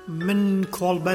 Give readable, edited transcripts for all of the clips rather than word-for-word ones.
من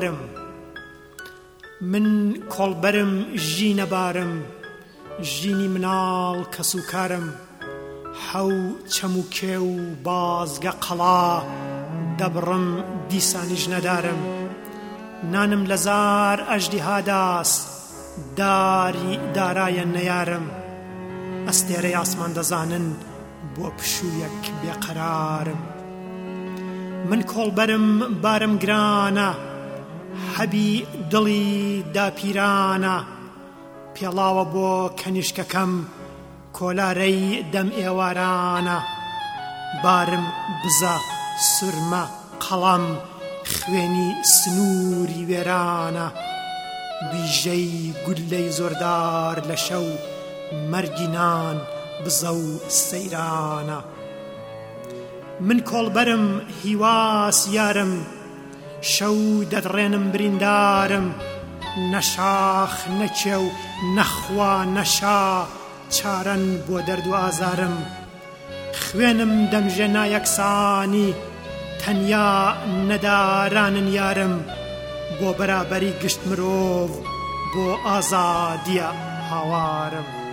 کۆڵبەرم ژی نەبارم، ژینی مناڵ کەس و کارم، حەو چەم و کێ و بازگە قەڵا دەبڕم دیسانیش نەدارم. نانم لە زار ئەژدیها داست، داری دارایە نەیارم. ئەستێرەی ئاسمان دەزانن بۆ پشوویەک بێقەرارم. من کۆڵبەرم بارم گرانە، حەبی دڵی داپیرانە، پێڵاوە بۆ کەنیشکەکەم کۆلارەی دەم ئێوارانە. بارم بزە سورمە قەڵەم خوێنی سنووری وێرانە، بیژەی گولەی زۆردار لە شەو مەرگی نان بزە و سەیرانە. من کۆڵبەرم هیواس یارم، شەو دەدڕێنم بریندارم، نەشاخ نەکێو نەخوا نەشا چارەن بۆ دەرد و ئازارم. خوێنم دەمژێنا یەکسانی، تەنیا نەدارانن یارم، بۆ بەرابەری گشت مرۆڤ بۆ ئازادیە هاوارم.